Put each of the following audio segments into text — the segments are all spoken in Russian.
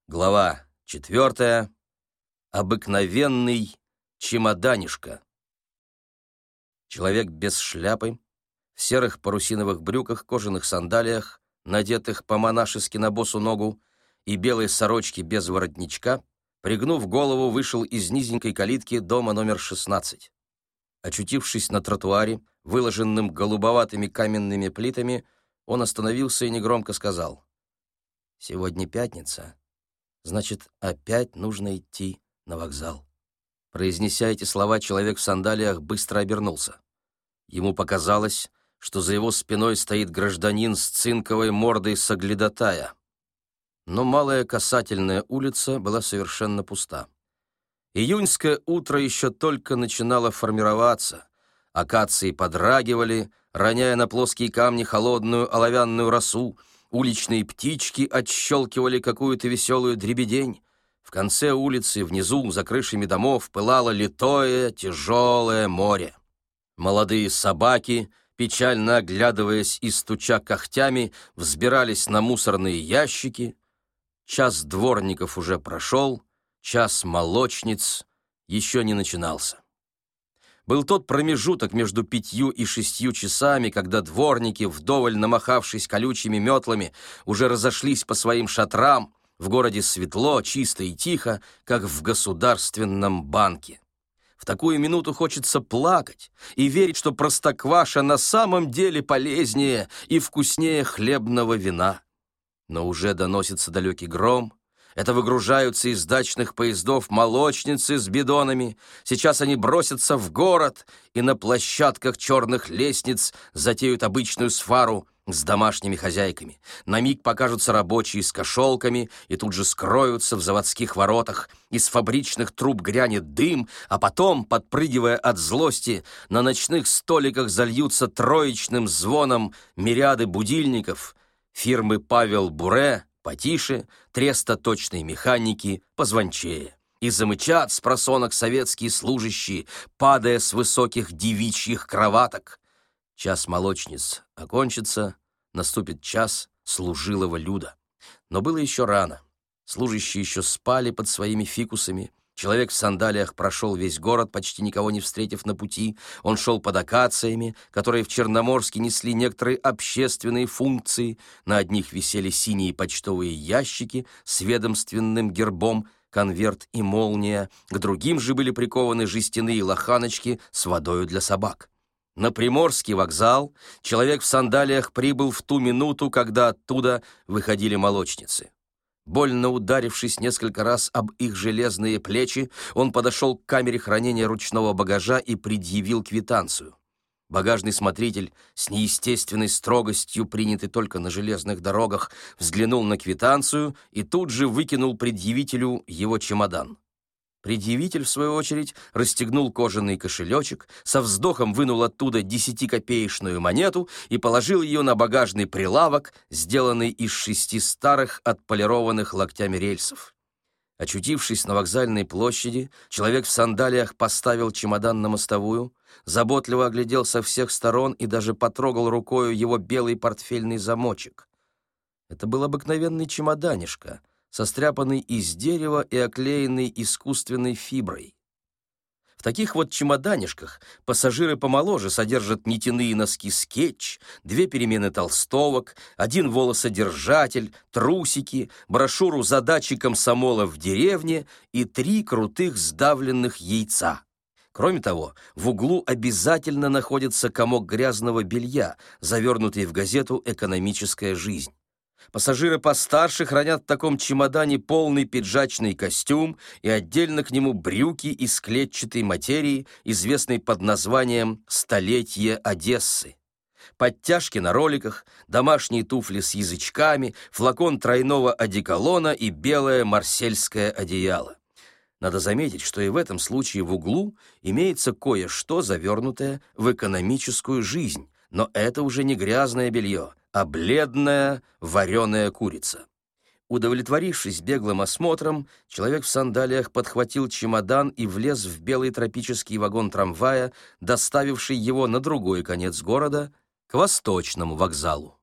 Глава 4. Обыкновенный чемоданишка. Человек без шляпы, в серых парусиновых брюках, кожаных сандалиях, надетых по-монашески на босу ногу, и белой сорочке без воротничка, пригнув голову, вышел из низенькой калитки дома номер 16. Очутившись на тротуаре, выложенным голубоватыми каменными плитами, он остановился и негромко сказал: «Сегодня пятница. Значит, опять нужно идти на вокзал». Произнеся эти слова, человек в сандалиях быстро обернулся. Ему показалось, что за его спиной стоит гражданин с цинковой мордой соглядатая. Но малая Касательная улица была совершенно пуста. Июньское утро еще только начинало формироваться. Акации подрагивали, роняя на плоские камни холодную оловянную росу. Уличные птички отщелкивали какую-то веселую дребедень. В конце улицы, внизу, за крышами домов, пылало литое, тяжелое море. Молодые собаки, печально оглядываясь и стуча когтями, взбирались на мусорные ящики. Час дворников уже прошел, час молочниц еще не начинался. Был тот промежуток между 5 и 6 часами, когда дворники, вдоволь намахавшись колючими метлами, уже разошлись по своим шатрам. В городе светло, чисто и тихо, как в государственном банке. В такую минуту хочется плакать и верить, что простокваша на самом деле полезнее и вкуснее хлебного вина. Но уже доносится далекий гром. Это выгружаются из дачных поездов молочницы с бидонами. Сейчас они бросятся в город и на площадках черных лестниц затеют обычную свару с домашними хозяйками. На миг покажутся рабочие с кошелками и тут же скроются в заводских воротах. Из фабричных труб грянет дым, а потом, подпрыгивая от злости, на ночных столиках зальются троечным звоном мириады будильников. Фирмы «Павел Буре» потише, Треста точной механики позвончее. И замычат с просонок советские служащие, падая с высоких девичьих кроваток. Час молочниц окончится, наступит час служилого люда. Но было еще рано. Служащие еще спали под своими фикусами. Человек в сандалиях прошел весь город, почти никого не встретив на пути. Он шел под акациями, которые в Черноморске несли некоторые общественные функции. На одних висели синие почтовые ящики с ведомственным гербом, конверт и молния. К другим же были прикованы жестяные лоханочки с водою для собак. На Приморский вокзал человек в сандалиях прибыл в ту минуту, когда оттуда выходили молочницы. Больно ударившись несколько раз об их железные плечи, он подошел к камере хранения ручного багажа и предъявил квитанцию. Багажный смотритель, с неестественной строгостью, принятый только на железных дорогах, взглянул на квитанцию и тут же выкинул предъявителю его чемодан. Предъявитель, в свою очередь, расстегнул кожаный кошелечек, со вздохом вынул оттуда 10-копеечную монету и положил ее на багажный прилавок, сделанный из 6 старых отполированных локтями рельсов. Очутившись на вокзальной площади, человек в сандалиях поставил чемодан на мостовую, заботливо оглядел со всех сторон и даже потрогал рукою его белый портфельный замочек. Это был обыкновенный чемоданишка, состряпанный из дерева и оклеенный искусственной фиброй. В таких вот чемоданишках пассажиры помоложе содержат нитяные носки «Скетч», 2 перемены толстовок, 1 волосодержатель, трусики, брошюру «Задачи комсомола в деревне» и 3 крутых сдавленных яйца. Кроме того, в углу обязательно находится комок грязного белья, завернутый в газету «Экономическая жизнь». Пассажиры постарше хранят в таком чемодане полный пиджачный костюм и отдельно к нему брюки из клетчатой материи, известной под названием «Столетие Одессы». Подтяжки на роликах, домашние туфли с язычками, флакон тройного одеколона и белое марсельское одеяло. Надо заметить, что и в этом случае в углу имеется кое-что, завернутое в экономическую жизнь, но это уже не грязное белье, а бледная вареная курица. Удовлетворившись беглым осмотром, человек в сандалиях подхватил чемодан и влез в белый тропический вагон трамвая, доставивший его на другой конец города, к Восточному вокзалу.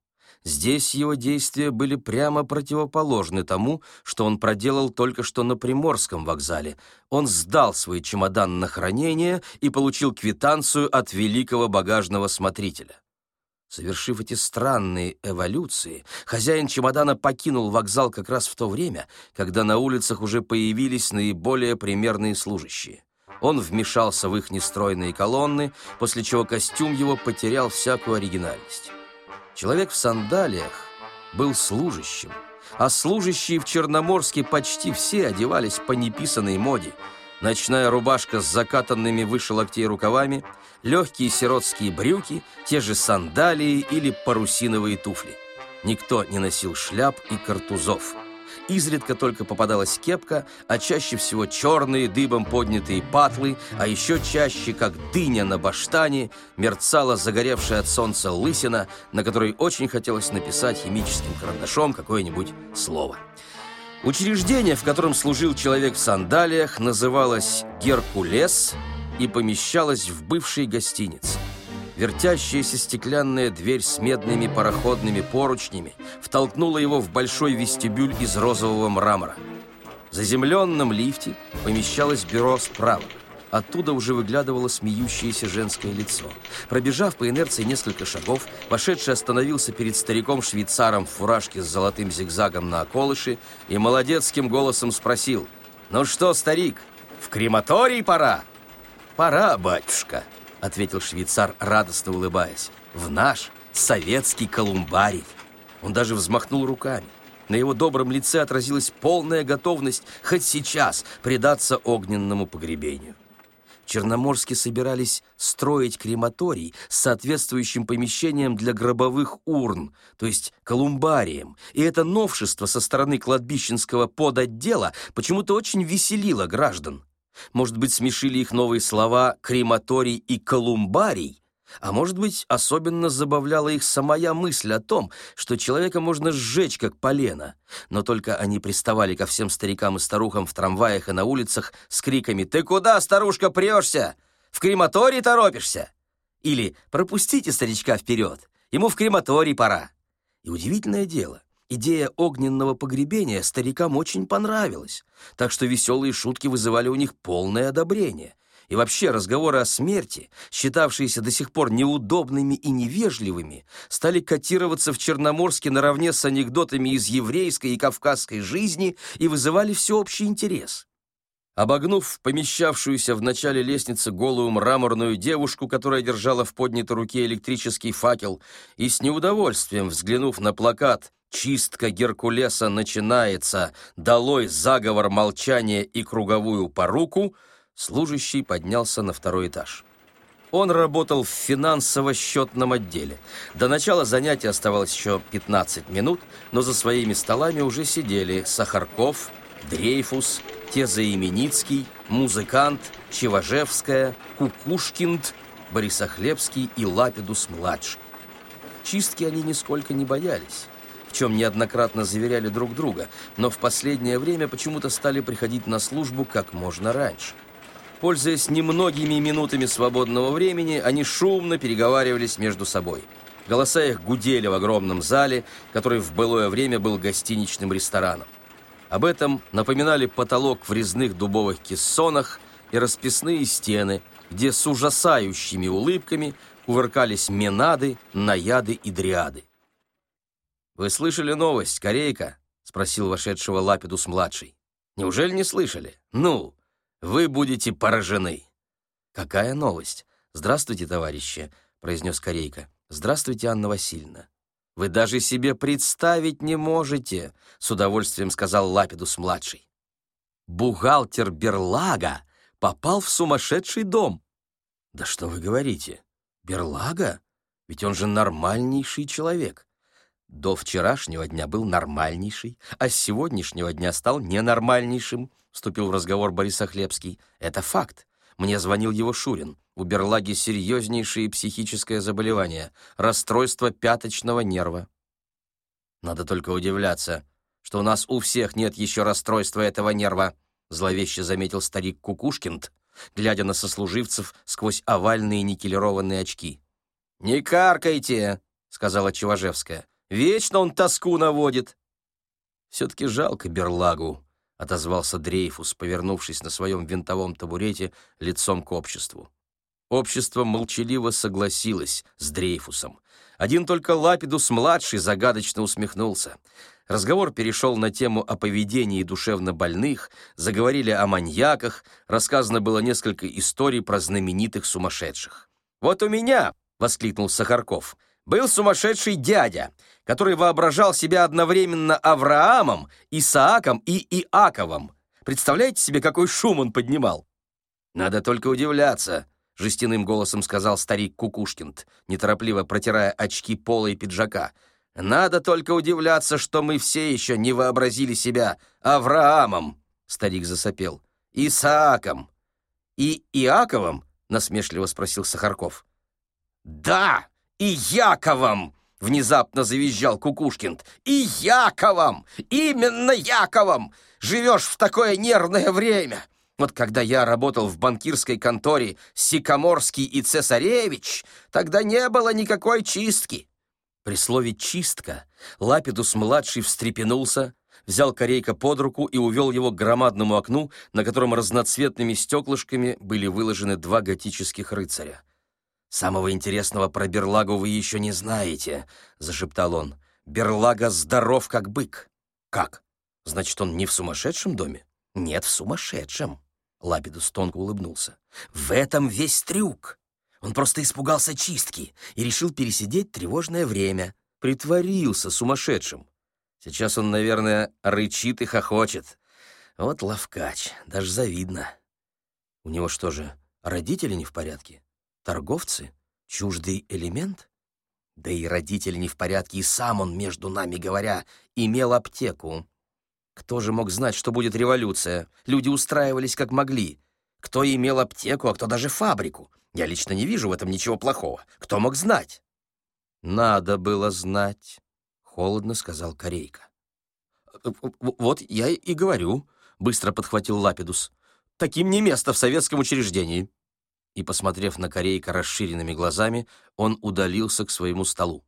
Здесь его действия были прямо противоположны тому, что он проделал только что на Приморском вокзале. Он сдал свой чемодан на хранение и получил квитанцию от великого багажного смотрителя. Совершив эти странные эволюции, хозяин чемодана покинул вокзал как раз в то время, когда на улицах уже появились наиболее примерные служащие. Он вмешался в их нестройные колонны, после чего костюм его потерял всякую оригинальность. Человек в сандалиях был служащим, а служащие в Черноморске почти все одевались по неписанной моде. Ночная рубашка с закатанными выше локтей рукавами, легкие сиротские брюки, те же сандалии или парусиновые туфли. Никто не носил шляп и картузов. Изредка только попадалась кепка, а чаще всего черные дыбом поднятые патлы, а еще чаще, как дыня на баштане, мерцала загоревшая от солнца лысина, на которой очень хотелось написать химическим карандашом какое-нибудь слово. Учреждение, в котором служил человек в сандалиях, называлось «Геркулес» и помещалось в бывшей гостинице. Вертящаяся стеклянная дверь с медными пароходными поручнями втолкнула его в большой вестибюль из розового мрамора. В заземленном лифте помещалось бюро справа. Оттуда уже выглядывало смеющееся женское лицо. Пробежав по инерции несколько шагов, вошедший остановился перед стариком-швейцаром в фуражке с золотым зигзагом на околыше и молодецким голосом спросил: «Ну что, старик, в крематорий пора?» «Пора, батюшка», — ответил швейцар, радостно улыбаясь, «в наш советский колумбарий». Он даже взмахнул руками. На его добром лице отразилась полная готовность хоть сейчас предаться огненному погребению. В Черноморске собирались строить крематорий с соответствующим помещением для гробовых урн, то есть колумбарием, и это новшество со стороны кладбищенского подотдела почему-то очень веселило граждан. Может быть, смешили их новые слова «крематорий» и «колумбарий», а может быть, особенно забавляла их самая мысль о том, что человека можно сжечь, как полено. Но только они приставали ко всем старикам и старухам в трамваях и на улицах с криками: «Ты куда, старушка, прешься? В крематорий торопишься?» Или «Пропустите старичка вперед, ему в крематорий пора». И удивительное дело, идея огненного погребения старикам очень понравилась, так что веселые шутки вызывали у них полное одобрение. И вообще разговоры о смерти, считавшиеся до сих пор неудобными и невежливыми, стали котироваться в Черноморске наравне с анекдотами из еврейской и кавказской жизни и вызывали всеобщий интерес. Обогнув помещавшуюся в начале лестницы голую мраморную девушку, которая держала в поднятой руке электрический факел, и с неудовольствием взглянув на плакат «Чистка Геркулеса начинается! Долой заговор, молчание и круговую поруку», служащий поднялся на второй этаж. Он работал в финансово-счетном отделе. До начала занятия оставалось еще 15 минут, но за своими столами уже сидели Сахарков, Дрейфус, Тезаименицкий, Музыкант, Чеважевская, Кукушкинд, Борисохлебский и Лапидус-младший. Чистки они нисколько не боялись, в чем неоднократно заверяли друг друга, но в последнее время почему-то стали приходить на службу как можно раньше. Пользуясь немногими минутами свободного времени, они шумно переговаривались между собой. Голоса их гудели в огромном зале, который в былое время был гостиничным рестораном. Об этом напоминали потолок в резных дубовых кессонах и расписные стены, где с ужасающими улыбками кувыркались менады, наяды и дриады. «Вы слышали новость, Корейка?» — спросил вошедшего Лапидус-младший. «Неужели не слышали? Ну, вы будете поражены». «Какая новость? Здравствуйте, товарищи», — произнес Корейка. «Здравствуйте, Анна Васильевна». «Вы даже себе представить не можете», — с удовольствием сказал Лапидус-младший. «Бухгалтер Берлага попал в сумасшедший дом». «Да что вы говорите? Берлага? Ведь он же нормальнейший человек». «До вчерашнего дня был нормальнейший, а с сегодняшнего дня стал ненормальнейшим», — вступил в разговор Борисохлебский. «Это факт. Мне звонил его Шурин. У Берлаги серьезнейшее психическое заболевание — расстройство пяточного нерва». «Надо только удивляться, что у нас у всех нет еще расстройства этого нерва», — зловеще заметил старик Кукушкинд, глядя на сослуживцев сквозь овальные никелированные очки. «Не каркайте», — сказала Чеважевская. Вечно он тоску наводит». «Все-таки жалко берлагу», — отозвался Дрейфус, повернувшись на своем винтовом табурете лицом к обществу. Общество молчаливо согласилось с Дрейфусом. Один только Лапидус-младший загадочно усмехнулся. Разговор перешел на тему о поведении душевнобольных, заговорили о маньяках, рассказано было несколько историй про знаменитых сумасшедших. «Вот у меня», — воскликнул Сахарков, — «был сумасшедший дядя, который воображал себя одновременно Авраамом, Исааком и Иаковом. Представляете себе, какой шум он поднимал?» «Надо только удивляться», — жестяным голосом сказал старик Кукушкинд, неторопливо протирая очки пола и пиджака. «Надо только удивляться, что мы все еще не вообразили себя Авраамом», — старик засопел, — «Исааком и Иаковом», — насмешливо спросил Сахарков. «Да, и Яковом!» — внезапно завизжал Кукушкинд. «И Яковом! Именно Яковом! Живешь в такое нервное время! Вот когда я работал в банкирской конторе Сикаморский и Цесаревич, тогда не было никакой чистки». При слове «чистка» Лапидус-младший встрепенулся, взял Корейка под руку и увел его к громадному окну, на котором разноцветными стеклышками были выложены два готических рыцаря. «Самого интересного про берлагу вы еще не знаете», — зашептал он. «Берлага здоров, как бык». «Как? Значит, он не в сумасшедшем доме?» «Нет, в сумасшедшем». Лапидус тонко улыбнулся. «В этом весь трюк. Он просто испугался чистки и решил пересидеть тревожное время. Притворился сумасшедшим. Сейчас он, наверное, рычит и хохочет. Вот ловкач, даже завидно. У него что же, родители не в порядке? Торговцы? Чуждый элемент? Да и родители не в порядке, и сам он, между нами говоря, имел аптеку. Кто же мог знать, что будет революция? Люди устраивались как могли. Кто имел аптеку, а кто даже фабрику? Я лично не вижу в этом ничего плохого. Кто мог знать?» «Надо было знать», — холодно сказал Корейка. «Вот я и говорю», — быстро подхватил Лапидус. «Таким не место в советском учреждении». И, посмотрев на Корейка расширенными глазами, он удалился к своему столу.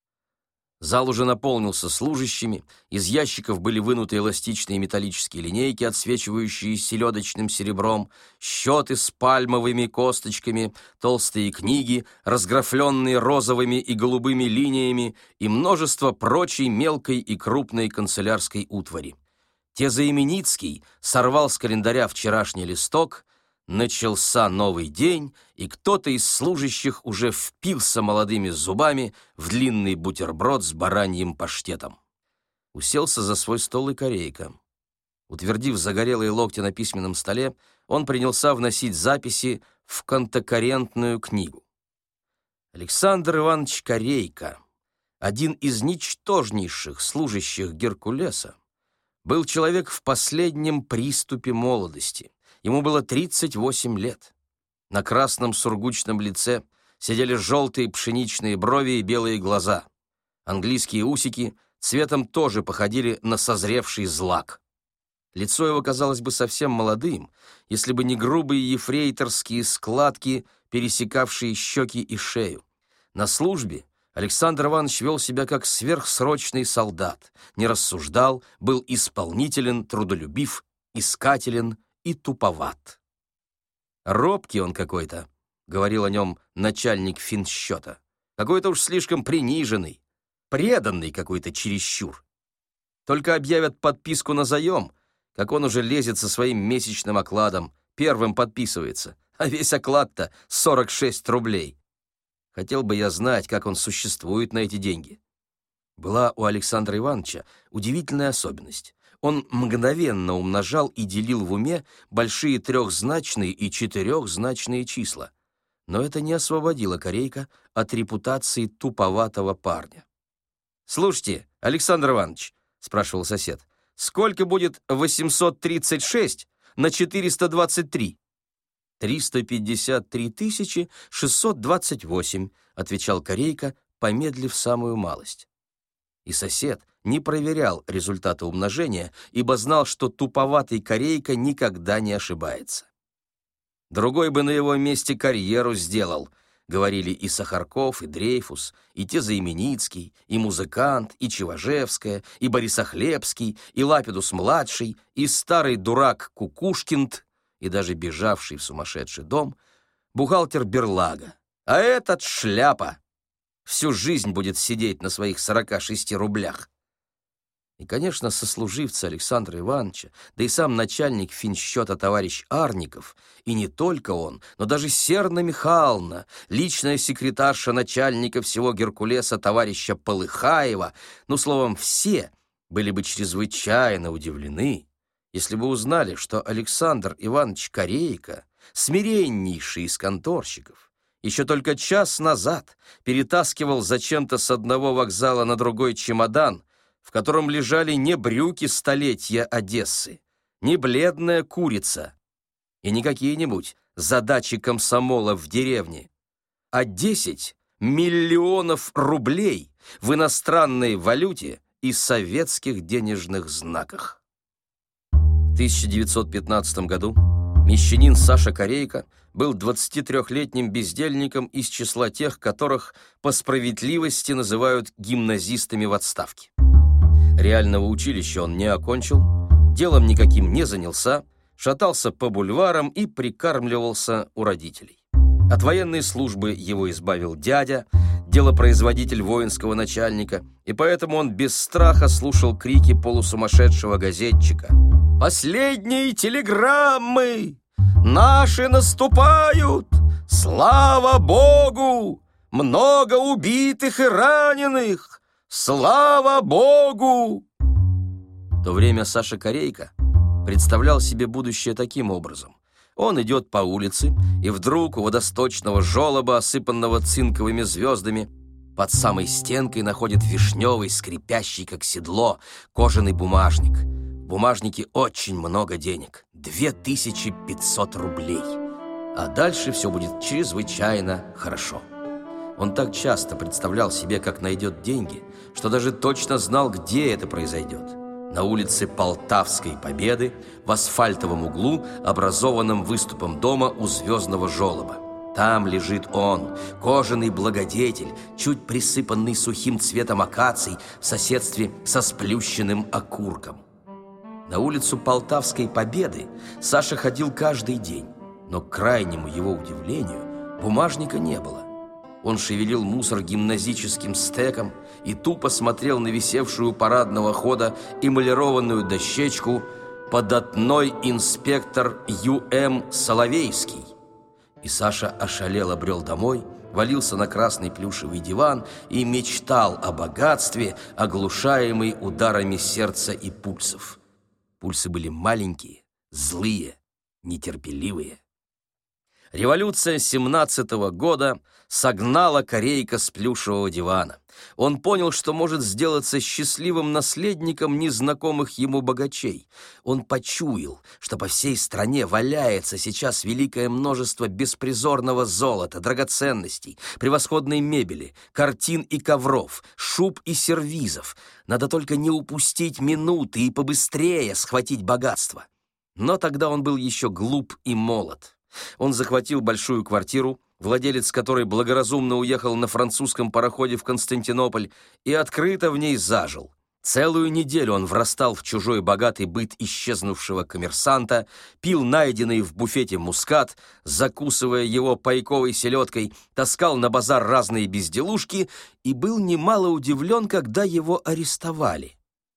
Зал уже наполнился служащими, из ящиков были вынуты эластичные металлические линейки, отсвечивающие селедочным серебром, счеты с пальмовыми косточками, толстые книги, разграфленные розовыми и голубыми линиями и множество прочей мелкой и крупной канцелярской утвари. Тезаименицкий сорвал с календаря вчерашний листок. Начался новый день, и кто-то из служащих уже впился молодыми зубами в длинный бутерброд с бараньим паштетом. Уселся за свой стол и Корейка. Утвердив загорелые локти на письменном столе, он принялся вносить записи в контокоррентную книгу. Александр Иванович Корейка, один из ничтожнейших служащих Геркулеса, был человек в последнем приступе молодости. Ему было 38 лет. На красном сургучном лице сидели желтые пшеничные брови и белые глаза. Английские усики цветом тоже походили на созревший злак. Лицо его казалось бы совсем молодым, если бы не грубые ефрейторские складки, пересекавшие щеки и шею. На службе Александр Иванович вел себя как сверхсрочный солдат, не рассуждал, был исполнителен, трудолюбив, искателен и туповат. «Робкий он какой-то», — говорил о нем начальник финсчета. «Какой-то уж слишком приниженный, преданный какой-то чересчур. Только объявят подписку на заем, как он уже лезет со своим месячным окладом, первым подписывается, а весь оклад-то 46 рублей. Хотел бы я знать, как он существует на эти деньги». Была у Александра Ивановича удивительная особенность. Он мгновенно умножал и делил в уме большие трехзначные и четырехзначные числа. Но это не освободило Корейка от репутации туповатого парня. «Слушайте, Александр Иванович», — спрашивал сосед, — «сколько будет 836 на 423?» «353 628», — отвечал Корейка, помедлив самую малость. И сосед не проверял результаты умножения, ибо знал, что туповатый Корейка никогда не ошибается. «Другой бы на его месте карьеру сделал», — говорили и Сахарков, и Дрейфус, и Тезаименицкий, и Музыкант, и Чеважевская, и Борисохлебский, и Лапидус-младший, и старый дурак Кукушкинд, и даже бежавший в сумасшедший дом бухгалтер Берлага. А этот шляпа всю жизнь будет сидеть на своих 46 рублях. И, конечно, сослуживцы Александра Ивановича, да и сам начальник финсчета товарищ Арников, и не только он, но даже Серна Михайловна, личная секретарша начальника всего Геркулеса товарища Полыхаева, ну, словом, все были бы чрезвычайно удивлены, если бы узнали, что Александр Иванович Корейко, смиреннейший из конторщиков, еще только час назад перетаскивал зачем-то с одного вокзала на другой чемодан, в котором лежали не брюки столетия Одессы, не бледная курица и не какие-нибудь задачи комсомола в деревне, а 10 миллионов рублей в иностранной валюте и советских денежных знаках. В 1915 году мещанин Саша Корейко был 23-летним бездельником из числа тех, которых по справедливости называют гимназистами в отставке. Реального училища он не окончил, делом никаким не занялся, шатался по бульварам и прикармливался у родителей. От военной службы его избавил дядя, делопроизводитель воинского начальника, и поэтому он без страха слушал крики полусумасшедшего газетчика. «Последние телеграммы! Наши наступают! Слава Богу! Много убитых и раненых! Слава Богу!» В то время Саша Корейко представлял себе будущее таким образом. Он идет по улице, и вдруг у водосточного желоба, осыпанного цинковыми звездами, под самой стенкой находит вишневый, скрипящий, как седло, кожаный бумажник. В бумажнике очень много денег — 2500 рублей. А дальше все будет чрезвычайно хорошо. Он так часто представлял себе, как найдет деньги, что даже точно знал, где это произойдет. На улице Полтавской Победы, в асфальтовом углу, образованном выступом дома у звездного желоба. Там лежит он, кожаный благодетель, чуть присыпанный сухим цветом акаций в соседстве со сплющенным окурком. На улицу Полтавской Победы Саша ходил каждый день, но к крайнему его удивлению бумажника не было. Он шевелил мусор гимназическим стеком и тупо смотрел на висевшую у парадного хода эмалированную дощечку «Податной инспектор Ю.М. Соловейский». И Саша ошалело брел домой, валился на красный плюшевый диван и мечтал о богатстве, оглушаемый ударами сердца и пульсов. Пульсы были маленькие, злые, нетерпеливые. Революция 17-го года согнала Корейко с плюшевого дивана. Он понял, что может сделаться счастливым наследником незнакомых ему богачей. Он почуял, что по всей стране валяется сейчас великое множество беспризорного золота, драгоценностей, превосходной мебели, картин и ковров, шуб и сервизов. Надо только не упустить минуты и побыстрее схватить богатство. Но тогда он был еще глуп и молод. Он захватил большую квартиру, владелец которой благоразумно уехал на французском пароходе в Константинополь, и открыто в ней зажил. Целую неделю он врастал в чужой богатый быт исчезнувшего коммерсанта, пил найденный в буфете мускат, закусывая его пайковой селедкой, таскал на базар разные безделушки и был немало удивлен, когда его арестовали.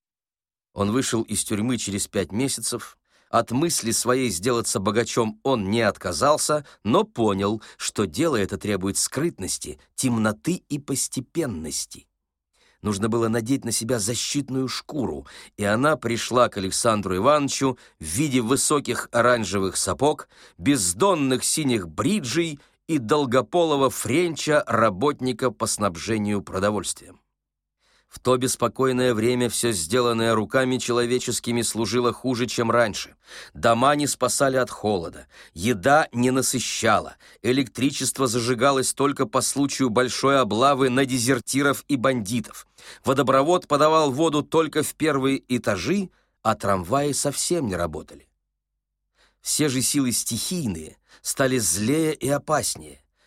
Он вышел из тюрьмы через 5 месяцев. От мысли своей сделаться богачом он не отказался, но понял, что дело это требует скрытности, темноты и постепенности. Нужно было надеть на себя защитную шкуру, и она пришла к Александру Ивановичу в виде высоких оранжевых сапог, бездонных синих бриджей и долгополого френча работника по снабжению продовольствием. В то беспокойное время все сделанное руками человеческими служило хуже, чем раньше. Дома не спасали от холода, еда не насыщала, электричество зажигалось только по случаю большой облавы на дезертиров и бандитов. Водопровод подавал воду только в первые этажи, а трамваи совсем не работали. Все же силы стихийные стали злее и опаснее.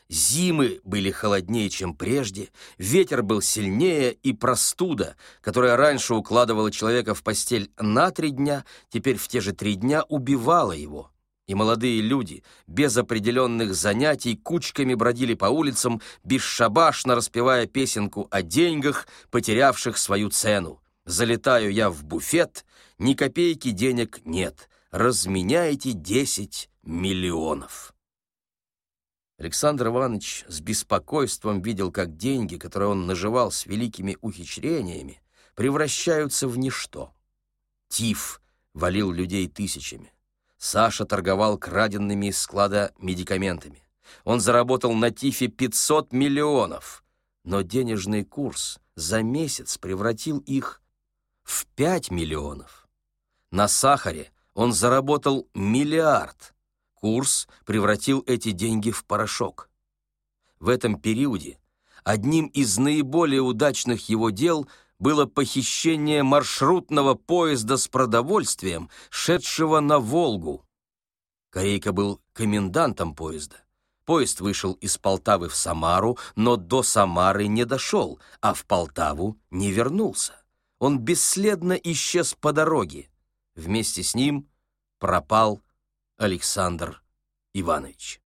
Зимы были холоднее, чем прежде, ветер был сильнее, и простуда, которая раньше укладывала человека в постель на 3 дня, теперь в те же 3 дня убивала его. И молодые люди, без определенных занятий, кучками бродили по улицам, бесшабашно распевая песенку о деньгах, потерявших свою цену. «Залетаю я в буфет, ни копейки денег нет, разменяйте 10 миллионов». Александр Иванович с беспокойством видел, как деньги, которые он наживал с великими ухищрениями, превращаются в ничто. Тиф валил людей тысячами. Саша торговал краденными из склада медикаментами. Он заработал на тифе 500 миллионов, но денежный курс за месяц превратил их в 5 миллионов. На сахаре он заработал миллиард. Курс превратил эти деньги в порошок. В этом периоде одним из наиболее удачных его дел было похищение маршрутного поезда с продовольствием, шедшего на Волгу. Корейка был комендантом поезда. Поезд вышел из Полтавы в Самару, но до Самары не дошел, а в Полтаву не вернулся. Он бесследно исчез по дороге. Вместе с ним пропал Александр Иванович.